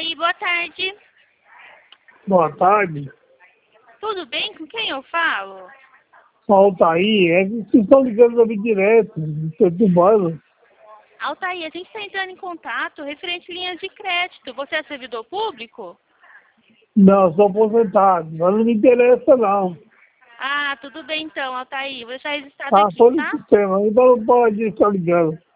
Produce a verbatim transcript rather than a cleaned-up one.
Oi, boa tarde. Boa tarde. Tudo bem? Com quem eu falo? Altair, é que vocês estão ligando pra mim direto, do bairro. Altair, a gente está entrando em contato referente a linhas de crédito. Você é servidor público? Não, sou aposentado, mas não me interessa não. Ah, tudo bem então, Altair. Vou deixar registrado Ah, aqui, sou no tá? sistema, então não pode estar ligando.